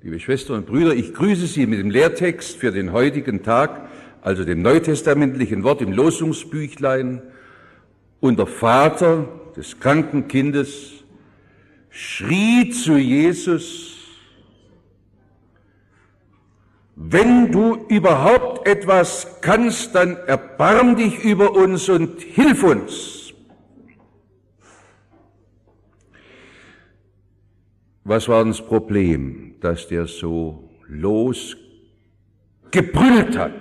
Liebe Schwestern und Brüder, ich grüße Sie mit dem Lehrtext für den heutigen Tag, also dem neutestamentlichen Wort im Losungsbüchlein. Und der Vater des kranken Kindes schrie zu Jesus: Wenn du überhaupt etwas kannst, dann erbarm dich über uns und hilf uns. Was war das Problem, dass der so losgebrüllt hat?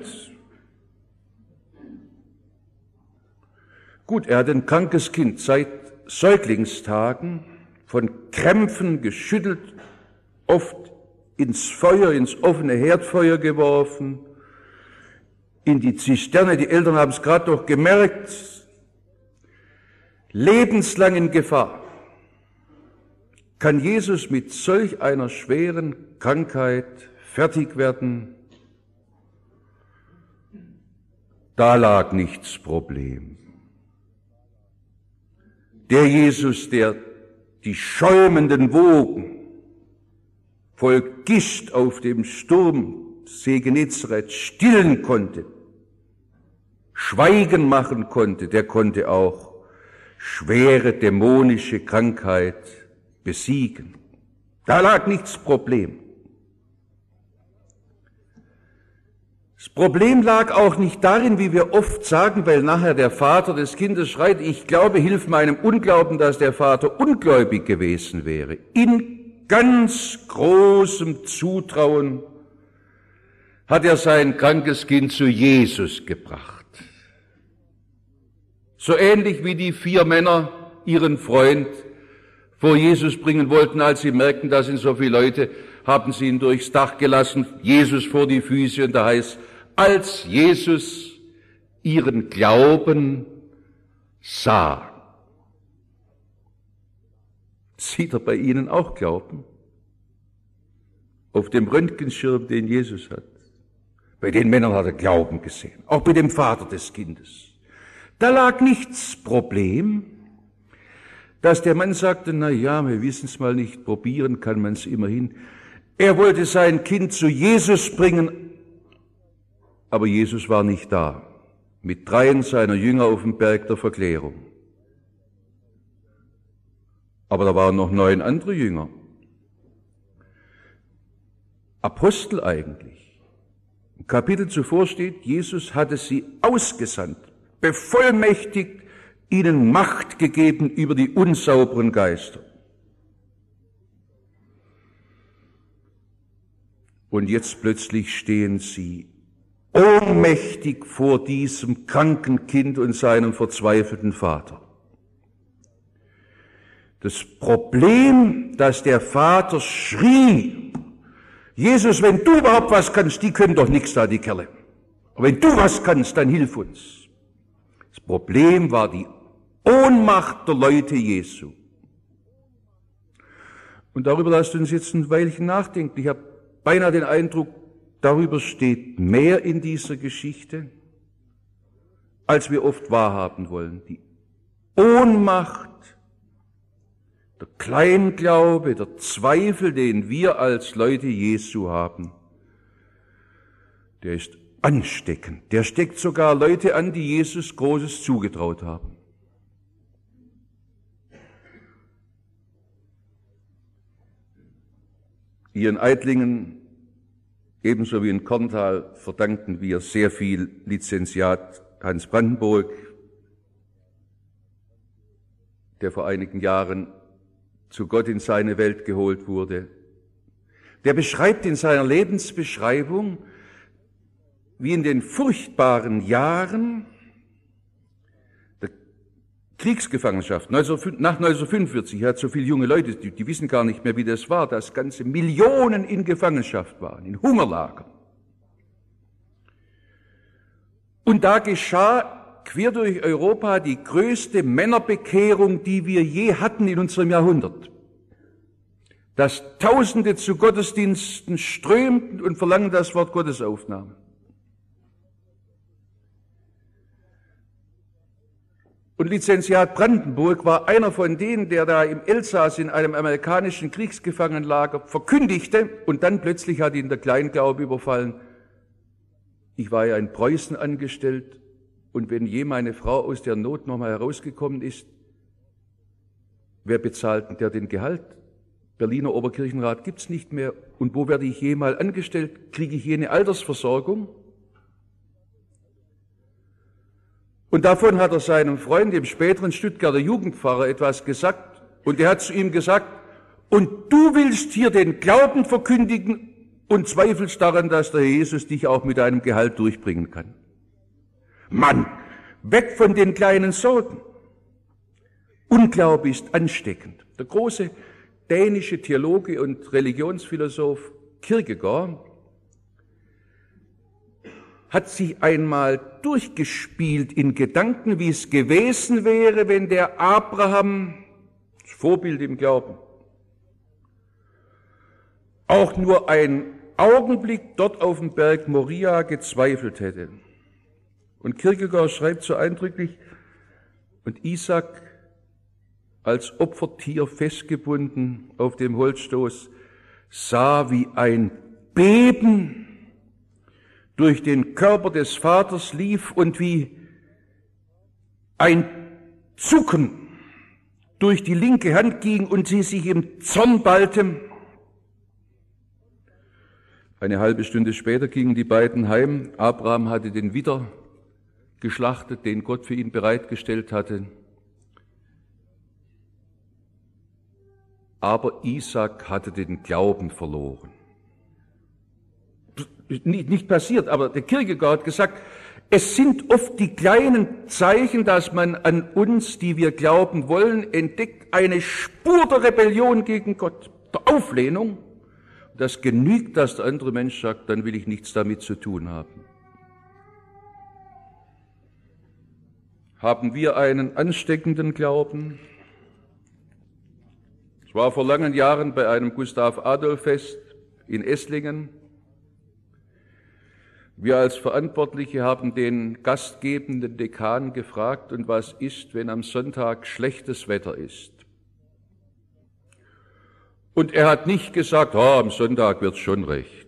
Gut, er hat ein krankes Kind seit Säuglingstagen von Krämpfen geschüttelt, oft ins Feuer, ins offene Herdfeuer geworfen, in die Zisterne, die Eltern haben es gerade noch gemerkt, lebenslang in Gefahr. Kann Jesus mit solch einer schweren Krankheit fertig werden? Da lag nichts Problem. Der Jesus, der die schäumenden Wogen voll Gischt auf dem Sturmsee Genezareth stillen konnte, Schweigen machen konnte, der konnte auch schwere dämonische Krankheit besiegen. Da lag nichts Problem. Das Problem lag auch nicht darin, wie wir oft sagen, weil nachher der Vater des Kindes schreit, ich glaube, hilf meinem Unglauben, dass der Vater ungläubig gewesen wäre. In ganz großem Zutrauen hat er sein krankes Kind zu Jesus gebracht. So ähnlich wie die 4 Männer ihren Freund vor Jesus bringen wollten, als sie merkten, da sind so viele Leute, haben sie ihn durchs Dach gelassen, Jesus vor die Füße, und da heißt, als Jesus ihren Glauben sah. Sieht er bei ihnen auch Glauben? Auf dem Röntgenschirm, den Jesus hat. Bei den Männern hat er Glauben gesehen, auch bei dem Vater des Kindes. Da lag nichts Problem, dass der Mann sagte, na ja, wir wissen es mal nicht, probieren kann man es immerhin. Er wollte sein Kind zu Jesus bringen, aber Jesus war nicht da, mit 3 seiner Jünger auf dem Berg der Verklärung. Aber da waren noch 9 andere Jünger. Apostel eigentlich. Im Kapitel zuvor steht, Jesus hatte sie ausgesandt, bevollmächtigt, ihnen Macht gegeben über die unsauberen Geister. Und jetzt plötzlich stehen sie ohnmächtig vor diesem kranken Kind und seinem verzweifelten Vater. Das Problem, dass der Vater schrie, Jesus, wenn du überhaupt was kannst, die können doch nichts da, die Kerle. Aber wenn du was kannst, dann hilf uns. Das Problem war die Ohnmacht der Leute Jesu. Und darüber lasst uns jetzt ein Weilchen nachdenken. Ich habe beinahe den Eindruck, darüber steht mehr in dieser Geschichte, als wir oft wahrhaben wollen. Die Ohnmacht, der Kleinglaube, der Zweifel, den wir als Leute Jesu haben, der ist ansteckend. Der steckt sogar Leute an, die Jesus Großes zugetraut haben. Hier in Eitlingen, ebenso wie in Korntal, verdanken wir sehr viel Lizenziat Hans Brandenburg, der vor einigen Jahren zu Gott in seine Welt geholt wurde. Der beschreibt in seiner Lebensbeschreibung, wie in den furchtbaren Jahren der Kriegsgefangenschaft, nach 1945, er hat so viele junge Leute, die wissen gar nicht mehr, wie das war, dass ganze Millionen in Gefangenschaft waren, in Hungerlagern. Und da geschah quer durch Europa die größte Männerbekehrung, die wir je hatten in unserem Jahrhundert. Dass Tausende zu Gottesdiensten strömten und verlangten das Wort Gottes aufnahmen. Und Lizenziat Brandenburg war einer von denen, der da im Elsass in einem amerikanischen Kriegsgefangenenlager verkündigte, und dann plötzlich hat ihn der Kleinglaube überfallen: Ich war ja in Preußen angestellt, und wenn je meine Frau aus der Not nochmal herausgekommen ist, wer bezahlt denn der den Gehalt? Berliner Oberkirchenrat gibt's nicht mehr. Und wo werde ich je mal angestellt? Kriege ich je eine Altersversorgung? Und davon hat er seinem Freund, dem späteren Stuttgarter Jugendpfarrer, etwas gesagt. Und er hat zu ihm gesagt: Und du willst hier den Glauben verkündigen und zweifelst daran, dass der Jesus dich auch mit einem Gehalt durchbringen kann. Mann, weg von den kleinen Sorgen. Unglaube ist ansteckend. Der große dänische Theologe und Religionsphilosoph Kierkegaard hat sich einmal durchgespielt in Gedanken, wie es gewesen wäre, wenn der Abraham, das Vorbild im Glauben, auch nur einen Augenblick dort auf dem Berg Moria gezweifelt hätte. Und Kierkegaard schreibt so eindrücklich: Und Isaac, als Opfertier festgebunden auf dem Holzstoß, sah, wie ein Beben durch den Körper des Vaters lief und wie ein Zucken durch die linke Hand ging und sie sich im Zorn ballte. Eine halbe Stunde später gingen die beiden heim. Abraham hatte den Widder geschlachtet, den Gott für ihn bereitgestellt hatte. Aber Isaac hatte den Glauben verloren. Nicht passiert, aber der Kierkegaard hat gesagt, es sind oft die kleinen Zeichen, dass man an uns, die wir glauben wollen, entdeckt eine Spur der Rebellion gegen Gott, der Auflehnung. Das genügt, dass der andere Mensch sagt, dann will ich nichts damit zu tun haben. Haben wir einen ansteckenden Glauben? Ich war vor langen Jahren bei einem Gustav-Adolf-Fest in Esslingen. Wir als Verantwortliche haben den gastgebenden Dekan gefragt: Und was ist, wenn am Sonntag schlechtes Wetter ist? Und er hat nicht gesagt, am Sonntag wird's schon recht,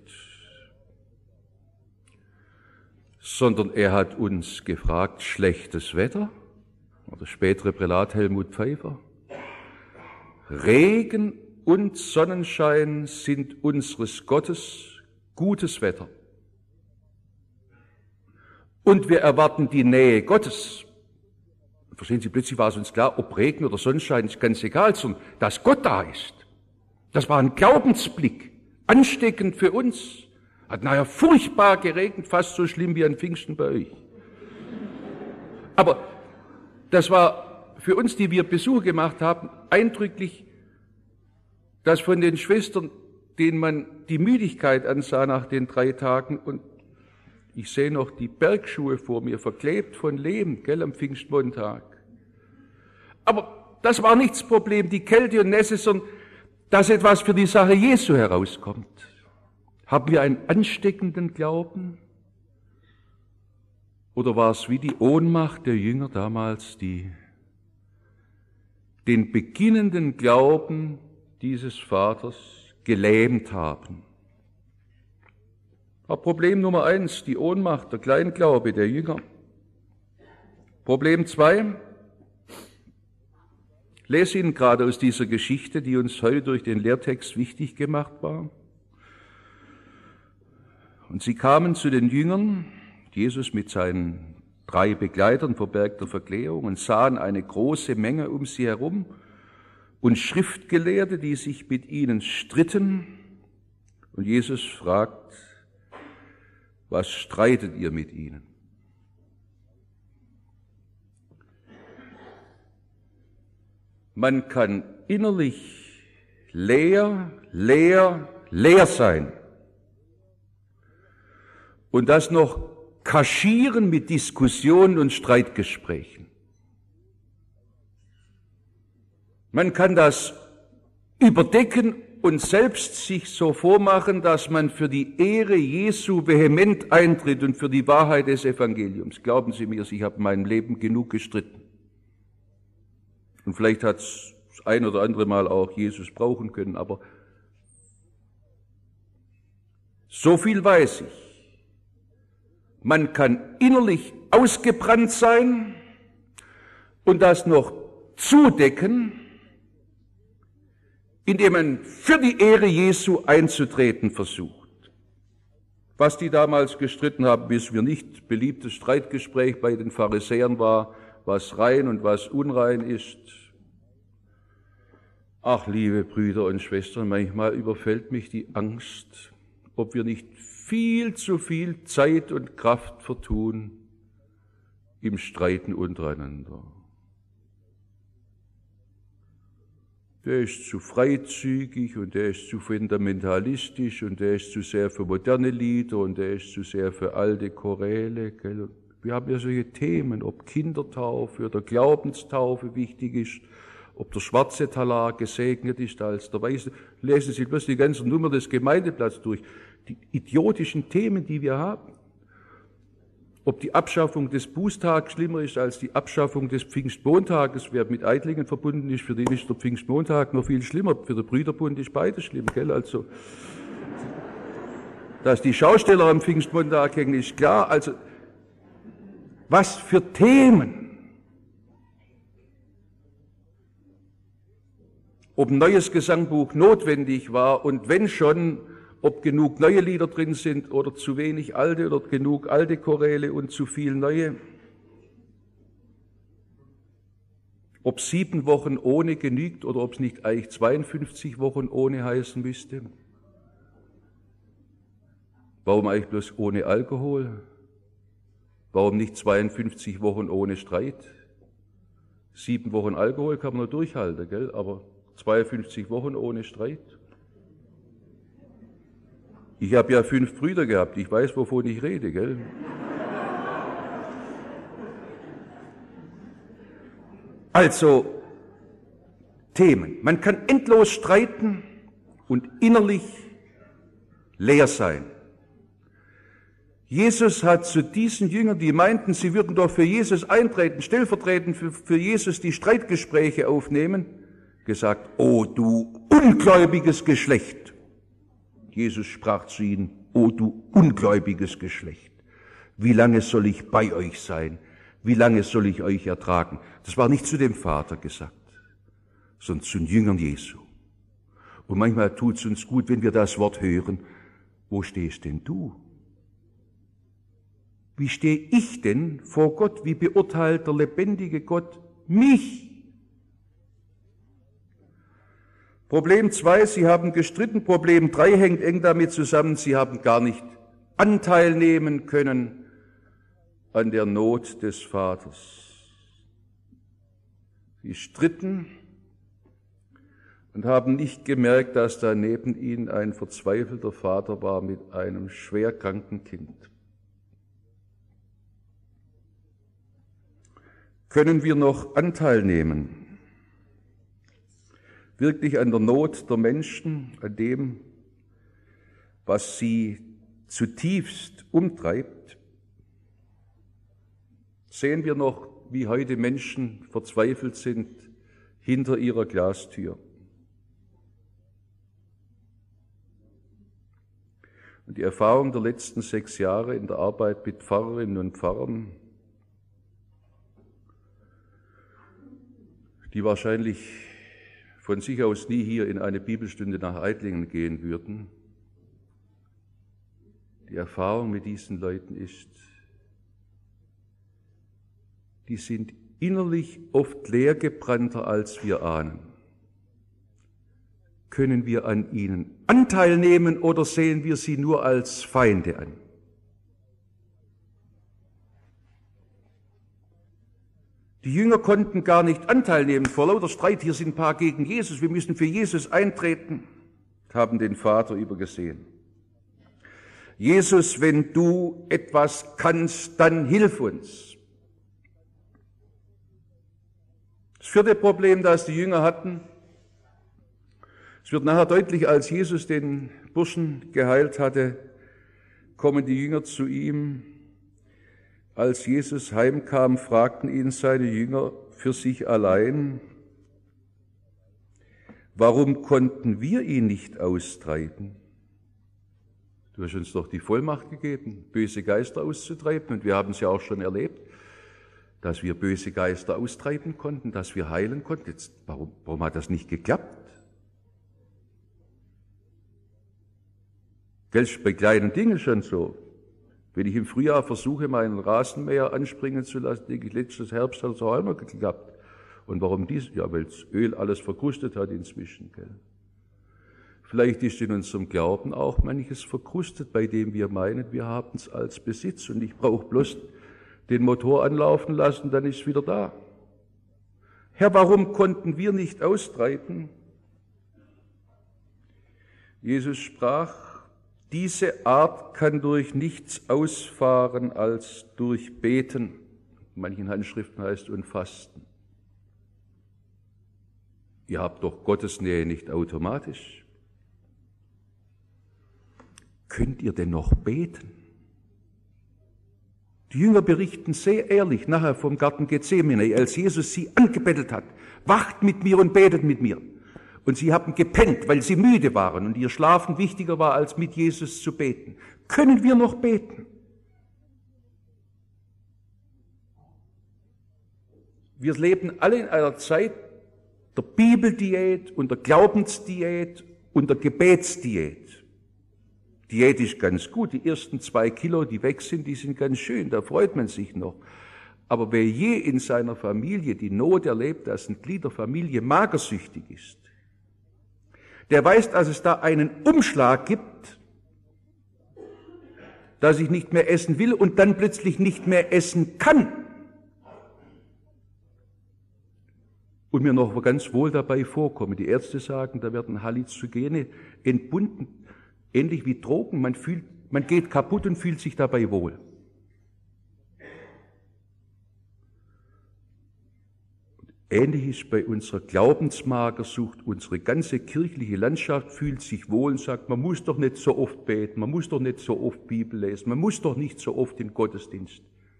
sondern er hat uns gefragt: Schlechtes Wetter? Oder spätere Prälat Helmut Pfeiffer: Regen und Sonnenschein sind unseres Gottes gutes Wetter. Und wir erwarten die Nähe Gottes. Verstehen Sie, plötzlich war es uns klar, ob Regen oder Sonnenschein ist ganz egal, sondern dass Gott da ist. Das war ein Glaubensblick, ansteckend für uns. Hat nachher furchtbar geregnet, fast so schlimm wie an Pfingsten bei euch. Aber das war für uns, die wir Besuche gemacht haben, eindrücklich, dass von den Schwestern, denen man die Müdigkeit ansah nach den 3 Tagen, und ich sehe noch die Bergschuhe vor mir, verklebt von Lehm, am Pfingstmontag. Aber das war nicht das Problem, die Kälte und Nässe, sondern dass etwas für die Sache Jesu herauskommt. Haben wir einen ansteckenden Glauben? Oder war es wie die Ohnmacht der Jünger damals, die den beginnenden Glauben dieses Vaters gelähmt haben? Aber Problem Nummer 1, die Ohnmacht, der Kleinglaube der Jünger. Problem 2, lese Ihnen gerade aus dieser Geschichte, die uns heute durch den Lehrtext wichtig gemacht war. Und sie kamen zu den Jüngern, Jesus mit seinen 3 Begleitern vor Berg der Verklärung, und sahen eine große Menge um sie herum und Schriftgelehrte, die sich mit ihnen stritten. Und Jesus fragt: Was streitet ihr mit ihnen? Man kann innerlich leer sein und das noch kaschieren mit Diskussionen und Streitgesprächen. Man kann das überdecken und selbst sich so vormachen, dass man für die Ehre Jesu vehement eintritt und für die Wahrheit des Evangeliums. Glauben Sie mir, ich habe in meinem Leben genug gestritten. Und vielleicht hat es das ein oder andere Mal auch Jesus brauchen können, aber so viel weiß ich. Man kann innerlich ausgebrannt sein und das noch zudecken, indem man für die Ehre Jesu einzutreten versucht. Was die damals gestritten haben, wissen wir nicht. Beliebtes Streitgespräch bei den Pharisäern war, was rein und was unrein ist. Ach, liebe Brüder und Schwestern, manchmal überfällt mich die Angst, ob wir nicht viel zu viel Zeit und Kraft vertun im Streiten untereinander. Der ist zu freizügig und der ist zu fundamentalistisch und der ist zu sehr für moderne Lieder und der ist zu sehr für alte Choräle. Gell? Wir haben ja solche Themen, ob Kindertaufe oder Glaubenstaufe wichtig ist, ob der schwarze Talar gesegnet ist als der weiße. Lesen Sie bloß die ganze Nummer des Gemeindeplatzes durch. Die idiotischen Themen, die wir haben. Ob die Abschaffung des Bußtags schlimmer ist als die Abschaffung des Pfingstmontages, wer mit Eitlingen verbunden ist, für den ist der Pfingstmontag noch viel schlimmer. Für den Brüderbund ist beides schlimm, gell? Also, dass die Schausteller am Pfingstmontag hängen, ist klar. Also, was für Themen. Ob ein neues Gesangbuch notwendig war und wenn schon, ob genug neue Lieder drin sind oder zu wenig alte oder genug alte Choräle und zu viel neue. Ob 7 Wochen ohne genügt oder ob es nicht eigentlich 52 Wochen ohne heißen müsste. Warum eigentlich bloß ohne Alkohol? Warum nicht 52 Wochen ohne Streit? 7 Wochen Alkohol kann man nur durchhalten, gell? Aber 52 Wochen ohne Streit? Ich habe ja 5 Brüder gehabt, ich weiß, wovon ich rede, gell? Also, Themen. Man kann endlos streiten und innerlich leer sein. Jesus hat zu diesen Jüngern, die meinten, sie würden doch für Jesus eintreten, stellvertretend für Jesus die Streitgespräche aufnehmen, gesagt, o du ungläubiges Geschlecht. Jesus sprach zu ihnen, o du ungläubiges Geschlecht, wie lange soll ich bei euch sein? Wie lange soll ich euch ertragen? Das war nicht zu dem Vater gesagt, sondern zu den Jüngern Jesu. Und manchmal tut es uns gut, wenn wir das Wort hören, wo stehst denn du? Wie stehe ich denn vor Gott? Wie beurteilt der lebendige Gott mich? Problem 2, sie haben gestritten. Problem 3 hängt eng damit zusammen, sie haben gar nicht Anteil nehmen können an der Not des Vaters. Sie stritten und haben nicht gemerkt, dass da neben ihnen ein verzweifelter Vater war mit einem schwerkranken Kind. Können wir noch Anteil nehmen? Wirklich an der Not der Menschen, an dem, was sie zutiefst umtreibt? Sehen wir noch, wie heute Menschen verzweifelt sind hinter ihrer Glastür? Und die Erfahrung der letzten 6 Jahre in der Arbeit mit Pfarrerinnen und Pfarrern, die wahrscheinlich von sich aus nie hier in eine Bibelstunde nach Eitlingen gehen würden. Die Erfahrung mit diesen Leuten ist, die sind innerlich oft leergebrannter, als wir ahnen. Können wir an ihnen Anteil nehmen oder sehen wir sie nur als Feinde an? Die Jünger konnten gar nicht Anteil nehmen vor lauter Streit. Hier sind ein paar gegen Jesus. Wir müssen für Jesus eintreten. Haben den Vater übergesehen. Jesus, wenn du etwas kannst, dann hilf uns. Das 4. Problem, das die Jünger hatten, es wird nachher deutlich, als Jesus den Burschen geheilt hatte, kommen die Jünger zu ihm. Als Jesus heimkam, fragten ihn seine Jünger für sich allein, Warum konnten wir ihn nicht austreiben? Du hast uns doch die Vollmacht gegeben, böse Geister auszutreiben. Und wir haben es ja auch schon erlebt, dass wir böse Geister austreiben konnten, dass wir heilen konnten. Jetzt, warum hat das nicht geklappt? Gell, ist bei kleinen Dingen schon so. Wenn ich im Frühjahr versuche, meinen Rasenmäher anspringen zu lassen, denke ich, letztes Herbst hat es auch immer geklappt. Und warum dies? Ja, weil das Öl alles verkrustet hat inzwischen. Gell. Vielleicht ist in unserem Glauben auch manches verkrustet, bei dem wir meinen, wir haben es als Besitz und ich brauche bloß den Motor anlaufen lassen, dann ist es wieder da. Herr, warum konnten wir nicht austreiben? Jesus sprach, diese Art kann durch nichts ausfahren als durch Beten. In manchen Handschriften heißt und Fasten. Ihr habt doch Gottes Nähe nicht automatisch. Könnt ihr denn noch beten? Die Jünger berichten sehr ehrlich nachher vom Garten Gethsemane, als Jesus sie angebettelt hat. Wacht mit mir und betet mit mir. Und sie haben gepennt, weil sie müde waren und ihr Schlafen wichtiger war, als mit Jesus zu beten. Können wir noch beten? Wir leben alle in einer Zeit der Bibeldiät und der Glaubensdiät und der Gebetsdiät. Diät ist ganz gut, die ersten 2 Kilo, die weg sind, die sind ganz schön, da freut man sich noch. Aber wer je in seiner Familie die Not erlebt, dass ein Glied der Familie magersüchtig ist, der weiß, dass es da einen Umschlag gibt, dass ich nicht mehr essen will und dann plötzlich nicht mehr essen kann. Und mir noch ganz wohl dabei vorkommen. Die Ärzte sagen, da werden Halluzogene entbunden, ähnlich wie Drogen. Man geht kaputt und fühlt sich dabei wohl. Ähnlich ist bei unserer Glaubensmagersucht. Unsere ganze kirchliche Landschaft fühlt sich wohl und sagt, man muss doch nicht so oft beten, man muss doch nicht so oft Bibel lesen, man muss doch nicht so oft in Gottesdienst.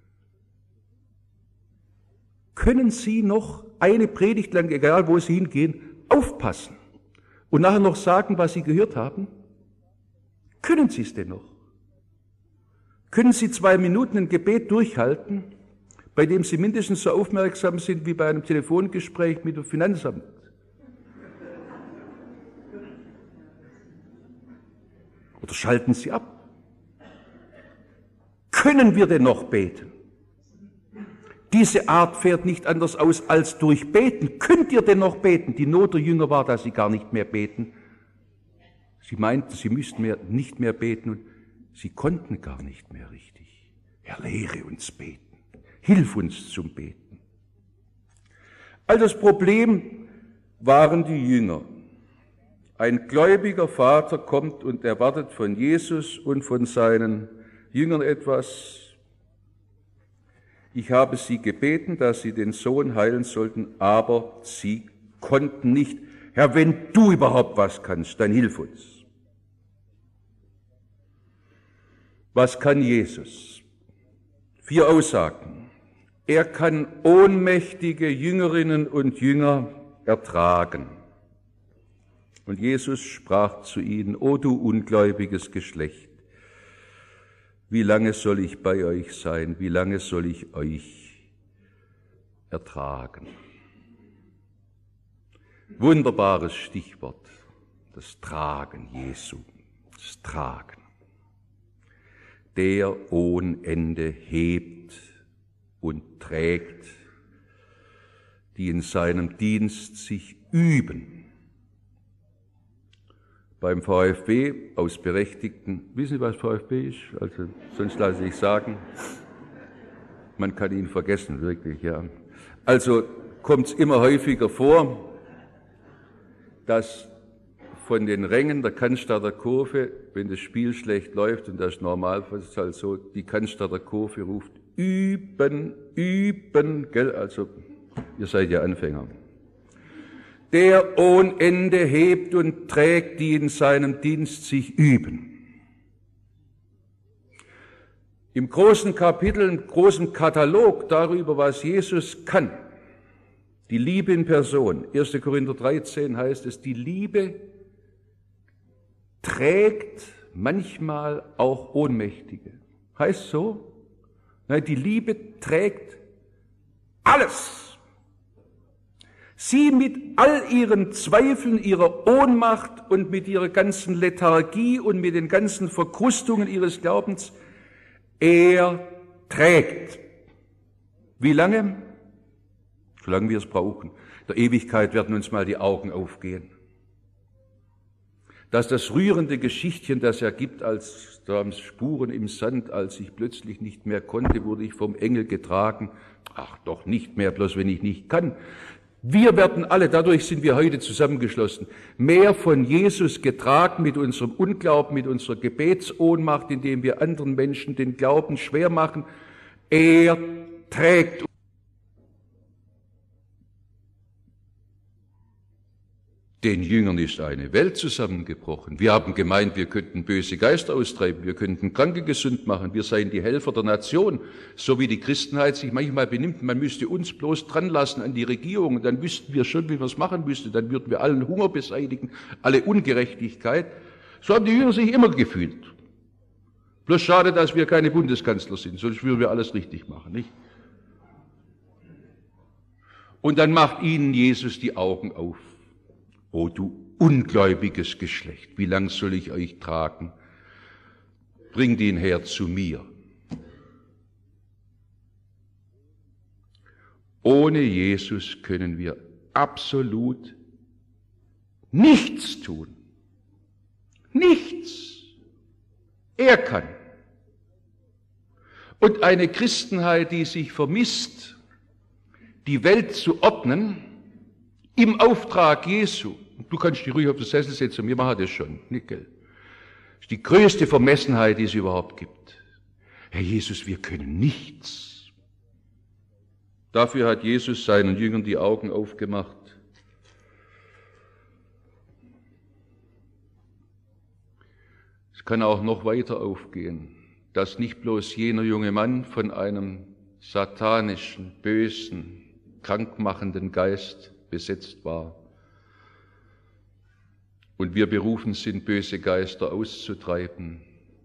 Können Sie noch eine Predigt lang, egal wo Sie hingehen, aufpassen und nachher noch sagen, was Sie gehört haben? Können Sie es denn noch? Können Sie 2 Minuten ein Gebet durchhalten, bei dem Sie mindestens so aufmerksam sind wie bei einem Telefongespräch mit dem Finanzamt? Oder schalten Sie ab? Können wir denn noch beten? Diese Art fährt nicht anders aus als durch Beten. Könnt ihr denn noch beten? Die Not der Jünger war, dass sie gar nicht mehr beten. Sie meinten, sie müssten nicht mehr beten und sie konnten gar nicht mehr richtig. Herr, lehre uns beten. Hilf uns zum Beten. All das Problem waren die Jünger. Ein gläubiger Vater kommt und erwartet von Jesus und von seinen Jüngern etwas. Ich habe sie gebeten, dass sie den Sohn heilen sollten, aber sie konnten nicht. Herr, wenn du überhaupt was kannst, dann hilf uns. Was kann Jesus? 4 Aussagen. Er kann ohnmächtige Jüngerinnen und Jünger ertragen. Und Jesus sprach zu ihnen, O du ungläubiges Geschlecht, wie lange soll ich bei euch sein? Wie lange soll ich euch ertragen? Wunderbares Stichwort, das Tragen Jesu, das Tragen. Der ohne Ende hebt und trägt, die in seinem Dienst sich üben. Beim VfB aus Berechtigten, wissen Sie, was VfB ist? Also, sonst lasse ich sagen, man kann ihn vergessen, wirklich, ja. Also kommt es immer häufiger vor, dass von den Rängen der Cannstatter Kurve, wenn das Spiel schlecht läuft, und das ist normal, das ist halt so, die Cannstatter Kurve ruft, üben, üben, gell, also ihr seid ja Anfänger. Der ohne Ende hebt und trägt, die in seinem Dienst sich üben. Im großen Kapitel, im großen Katalog darüber, was Jesus kann, Die Liebe in Person. 1. Korinther 13 heißt es, die Liebe trägt manchmal auch Ohnmächtige. Heißt so? Nein, die Liebe trägt alles. Sie mit all ihren Zweifeln, ihrer Ohnmacht und mit ihrer ganzen Lethargie und mit den ganzen Verkrustungen ihres Glaubens, er trägt. Wie lange? Solange wir es brauchen. In der Ewigkeit werden uns mal die Augen aufgehen. Dass das rührende Geschichtchen, das er gibt, als da am Spuren im Sand, als ich plötzlich nicht mehr konnte, wurde ich vom Engel getragen. Ach, doch nicht mehr, bloß wenn ich nicht kann. Wir werden alle, dadurch sind wir heute zusammengeschlossen, mehr von Jesus getragen mit unserem Unglauben, mit unserer Gebetsohnmacht, indem wir anderen Menschen den Glauben schwer machen. Er trägt. Den Jüngern ist eine Welt zusammengebrochen. Wir haben gemeint, wir könnten böse Geister austreiben, wir könnten Kranke gesund machen, wir seien die Helfer der Nation, so wie die Christenheit sich manchmal benimmt. Man müsste uns bloß dran lassen an die Regierung, dann wüssten wir schon, wie wir es machen müssten, dann würden wir allen Hunger beseitigen, alle Ungerechtigkeit. So haben die Jünger sich immer gefühlt. Bloß schade, dass wir keine Bundeskanzler sind, sonst würden wir alles richtig machen, nicht? Und dann macht ihnen Jesus die Augen auf. O du ungläubiges Geschlecht, wie lang soll ich euch tragen? Bringt ihn her zu mir. Ohne Jesus können wir absolut nichts tun. Nichts. Er kann. Und eine Christenheit, die sich vermisst, die Welt zu ordnen, im Auftrag Jesu. Du kannst dich ruhig auf den Sessel setzen, wir machen das schon, nicht, gell? Das ist die größte Vermessenheit, die es überhaupt gibt. Herr Jesus, wir können nichts. Dafür hat Jesus seinen Jüngern die Augen aufgemacht. Es kann auch noch weiter aufgehen, dass nicht bloß jener junge Mann von einem satanischen, bösen, krankmachenden Geist besetzt war. Und wir berufen sind, böse Geister auszutreiben.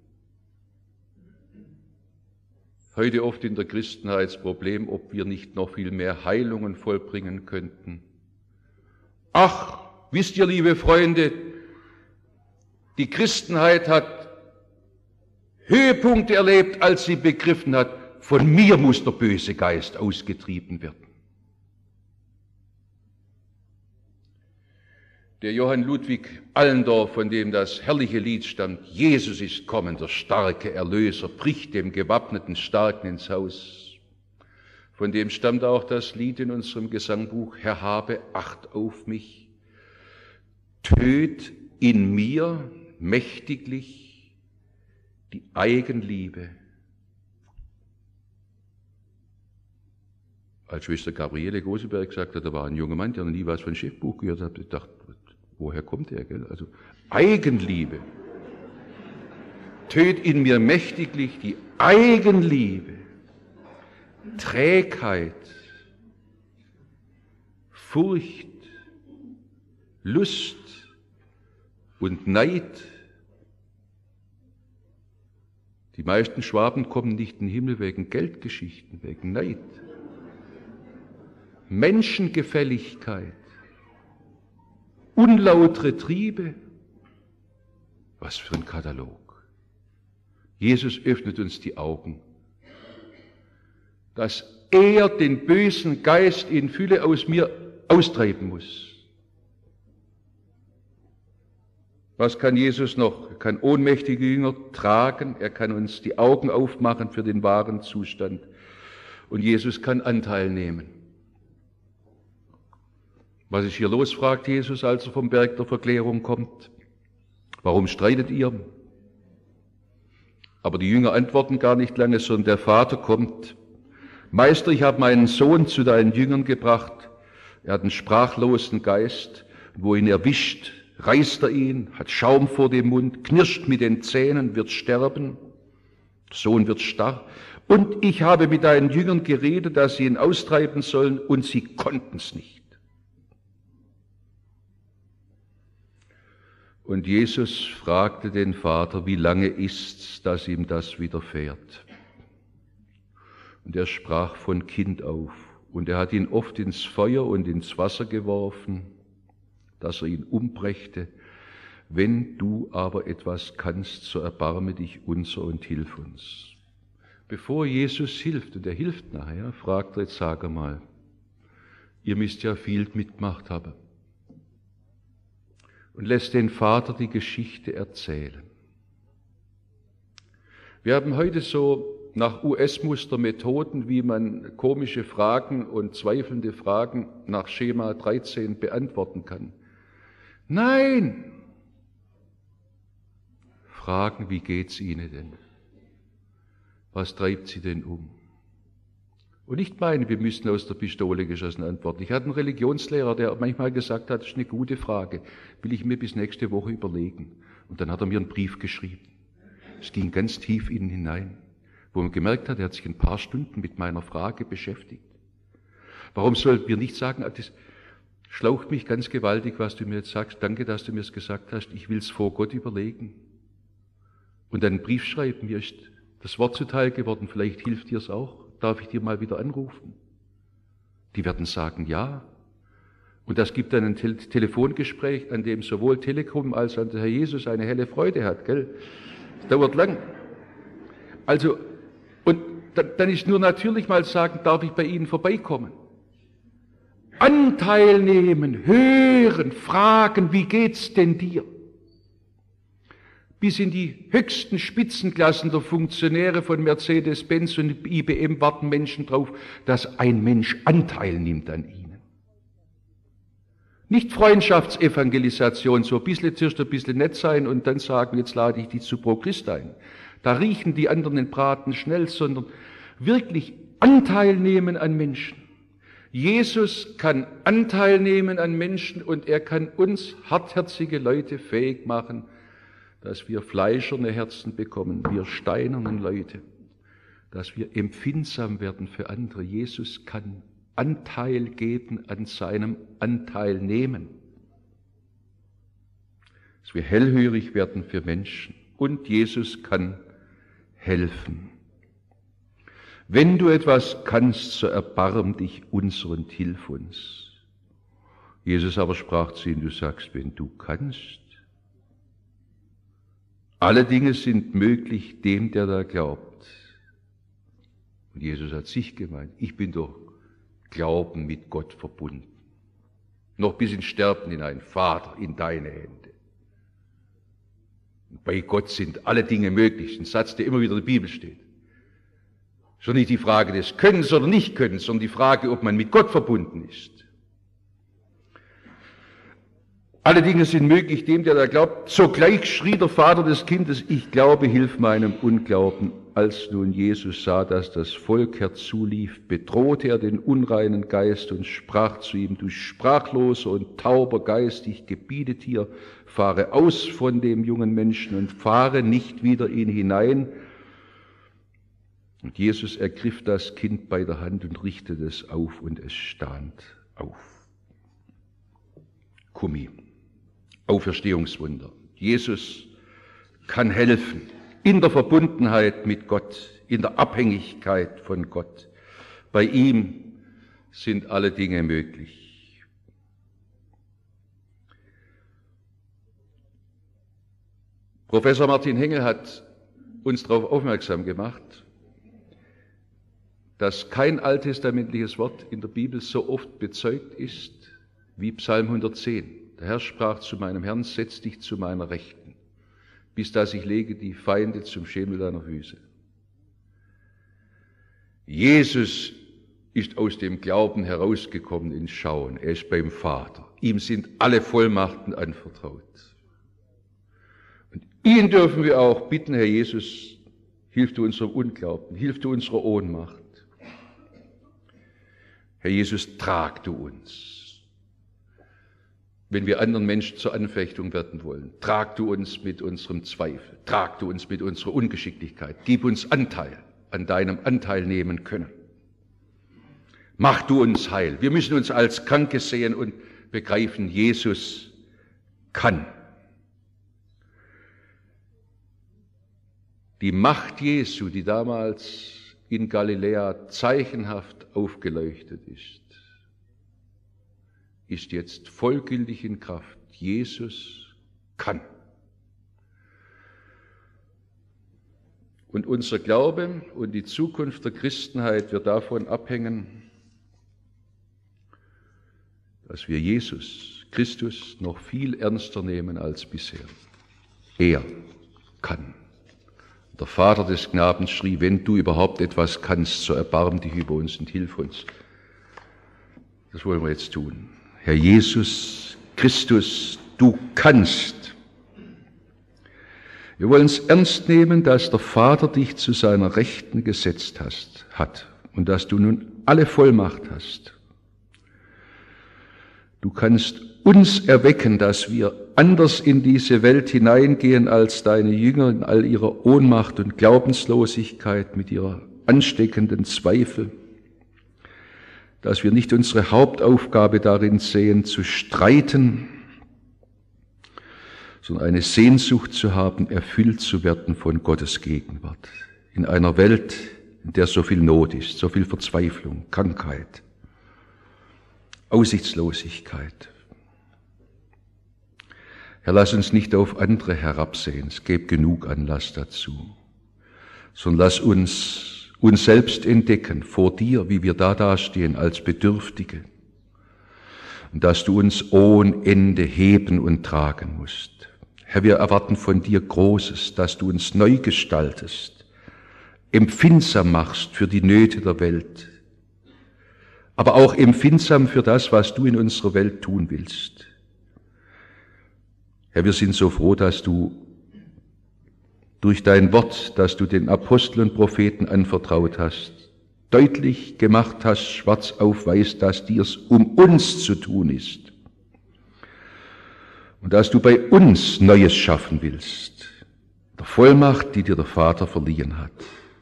Heute oft in der Christenheit das Problem, ob wir nicht noch viel mehr Heilungen vollbringen könnten. Ach, wisst ihr, liebe Freunde, die Christenheit hat Höhepunkte erlebt, als sie begriffen hat, von mir muss der böse Geist ausgetrieben werden. Der Johann Ludwig Allendorf, von dem das herrliche Lied stammt, Jesus ist kommen, der starke Erlöser, bricht dem gewappneten Starken ins Haus. Von dem stammt auch das Lied in unserem Gesangbuch, Herr, habe Acht auf mich, töt in mir mächtiglich die Eigenliebe. Als Schwester Gabriele Goseberg gesagt hat, da war ein junger Mann, der noch nie was von Schriftbuch gehört hat, ich dachte, woher kommt der, gell? Also Eigenliebe. Töt in mir mächtiglich die Eigenliebe, Trägheit, Furcht, Lust und Neid. Die meisten Schwaben kommen nicht in den Himmel wegen Geldgeschichten, wegen Neid. Menschengefälligkeit, unlautere Triebe. Was für ein Katalog. Jesus öffnet uns die Augen, dass er den bösen Geist in Fülle aus mir austreiben muss. Was kann Jesus noch? Er kann ohnmächtige Jünger tragen, er kann uns die Augen aufmachen für den wahren Zustand und Jesus kann Anteil nehmen. Was ist hier los, fragt Jesus, als er vom Berg der Verklärung kommt. Warum streitet ihr? Aber die Jünger antworten gar nicht lange, sondern der Vater kommt. Meister, ich habe meinen Sohn zu deinen Jüngern gebracht. Er hat einen sprachlosen Geist. Wo ihn erwischt, reißt er ihn, hat Schaum vor dem Mund, knirscht mit den Zähnen, wird sterben. Der Sohn wird starr. Und ich habe mit deinen Jüngern geredet, dass sie ihn austreiben sollen, und sie konnten es nicht. Und Jesus fragte den Vater, wie lange ist's, dass ihm das widerfährt? Und er sprach von Kind auf. Und er hat ihn oft ins Feuer und ins Wasser geworfen, dass er ihn umbrächte. Wenn du aber etwas kannst, so erbarme dich unser und hilf uns. Bevor Jesus hilft, und er hilft nachher, fragt er, jetzt sag mal, ihr müsst ja viel mitgemacht haben. Und lässt den Vater die Geschichte erzählen. Wir haben heute so nach US-Muster Methoden, wie man komische Fragen und zweifelnde Fragen nach Schema 13 beantworten kann. Nein! Fragen, wie geht's Ihnen denn? Was treibt Sie denn um? Und nicht meinen, wir müssen aus der Pistole geschossen antworten. Ich hatte einen Religionslehrer, der manchmal gesagt hat, das ist eine gute Frage, will ich mir bis nächste Woche überlegen. Und dann hat er mir einen Brief geschrieben. Es ging ganz tief in ihn hinein, wo man gemerkt hat, er hat sich ein paar Stunden mit meiner Frage beschäftigt. Warum sollten wir nicht sagen, das schlaucht mich ganz gewaltig, was du mir jetzt sagst, danke, dass du mir es gesagt hast, ich will es vor Gott überlegen. Und dann einen Brief schreiben, mir ist das Wort zuteil geworden, vielleicht hilft dir es auch. Darf ich dir mal wieder anrufen? Die werden sagen, ja. Und das gibt dann ein Telefongespräch, an dem sowohl Telekom als auch der Herr Jesus eine helle Freude hat, gell? Das dauert lang. Also, und dann ist nur natürlich mal sagen, darf ich bei Ihnen vorbeikommen? Anteil nehmen, hören, fragen, wie geht's denn dir? Bis in die höchsten Spitzenklassen der Funktionäre von Mercedes-Benz und IBM warten Menschen drauf, dass ein Mensch Anteil nimmt an ihnen. Nicht Freundschaftsevangelisation, so zuerst ein bisschen nett sein und dann sagen, jetzt lade ich dich zu Pro Christ ein. Da riechen die anderen den Braten schnell, sondern wirklich Anteil nehmen an Menschen. Jesus kann Anteil nehmen an Menschen und er kann uns hartherzige Leute fähig machen, dass wir fleischerne Herzen bekommen, wir steinernen Leute, dass wir empfindsam werden für andere. Jesus kann Anteil geben an seinem Anteil nehmen. Dass wir hellhörig werden für Menschen und Jesus kann helfen. Wenn du etwas kannst, so erbarm dich unser und hilf uns. Jesus aber sprach zu ihm, du sagst, wenn du kannst. Alle Dinge sind möglich dem, der da glaubt. Und Jesus hat sich gemeint, ich bin durch Glauben mit Gott verbunden. Noch bis ins Sterben hinein, Vater, in deine Hände. Und bei Gott sind alle Dinge möglich, ein Satz, der immer wieder in der Bibel steht. Schon nicht die Frage des Könnens oder Nichtkönnens, sondern die Frage, ob man mit Gott verbunden ist. Alle Dinge sind möglich dem, der da glaubt. Sogleich schrie der Vater des Kindes, ich glaube, hilf meinem Unglauben. Als nun Jesus sah, dass das Volk herzulief, bedrohte er den unreinen Geist und sprach zu ihm, du sprachloser und tauber Geist, ich gebiete dir, fahre aus von dem jungen Menschen und fahre nicht wieder in ihn hinein. Und Jesus ergriff das Kind bei der Hand und richtete es auf und es stand auf. Kumi. Auferstehungswunder. Jesus kann helfen in der Verbundenheit mit Gott, in der Abhängigkeit von Gott. Bei ihm sind alle Dinge möglich. Professor Martin Hengel hat uns darauf aufmerksam gemacht, dass kein alttestamentliches Wort in der Bibel so oft bezeugt ist wie Psalm 110. Der Herr sprach zu meinem Herrn, setz dich zu meiner Rechten, bis dass ich lege die Feinde zum Schemel deiner Füße. Jesus ist aus dem Glauben herausgekommen ins Schauen. Er ist beim Vater. Ihm sind alle Vollmachten anvertraut. Und ihn dürfen wir auch bitten, Herr Jesus, hilf du unserem Unglauben, hilf du unserer Ohnmacht. Herr Jesus, trag du uns. Wenn wir anderen Menschen zur Anfechtung werden wollen, trag du uns mit unserem Zweifel, trag du uns mit unserer Ungeschicklichkeit, gib uns Anteil an deinem Anteil nehmen können. Mach du uns heil. Wir müssen uns als Kranke sehen und begreifen, Jesus kann. Die Macht Jesu, die damals in Galiläa zeichenhaft aufgeleuchtet ist jetzt vollgültig in Kraft. Jesus kann. Und unser Glaube und die Zukunft der Christenheit wird davon abhängen, dass wir Jesus Christus noch viel ernster nehmen als bisher. Er kann. Der Vater des Knaben schrie, wenn du überhaupt etwas kannst, so erbarm dich über uns und hilf uns. Das wollen wir jetzt tun. Herr Jesus Christus, du kannst. Wir wollen es ernst nehmen, dass der Vater dich zu seiner Rechten gesetzt hat und dass du nun alle Vollmacht hast. Du kannst uns erwecken, dass wir anders in diese Welt hineingehen als deine Jünger in all ihrer Ohnmacht und Glaubenslosigkeit mit ihrer ansteckenden Zweifel, dass wir nicht unsere Hauptaufgabe darin sehen, zu streiten, sondern eine Sehnsucht zu haben, erfüllt zu werden von Gottes Gegenwart. In einer Welt, in der so viel Not ist, so viel Verzweiflung, Krankheit, Aussichtslosigkeit. Herr, lass uns nicht auf andere herabsehen, es gibt genug Anlass dazu, sondern lass uns selbst entdecken vor dir, wie wir da dastehen als Bedürftige und dass du uns ohne Ende heben und tragen musst. Herr, wir erwarten von dir Großes, dass du uns neu gestaltest, empfindsam machst für die Nöte der Welt, aber auch empfindsam für das, was du in unserer Welt tun willst. Herr, wir sind so froh, dass du durch dein Wort, das du den Aposteln und Propheten anvertraut hast, deutlich gemacht hast, schwarz auf weiß, dass dir's um uns zu tun ist. Und dass du bei uns Neues schaffen willst, der Vollmacht, die dir der Vater verliehen hat.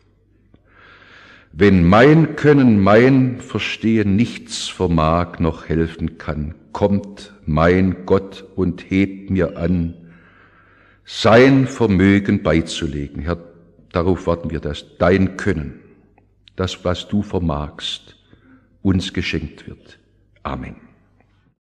Wenn mein Können, mein Verstehen nichts vermag noch helfen kann, kommt mein Gott und hebt mir an, sein Vermögen beizulegen. Herr, darauf warten wir, dass dein Können, das, was du vermagst, uns geschenkt wird. Amen.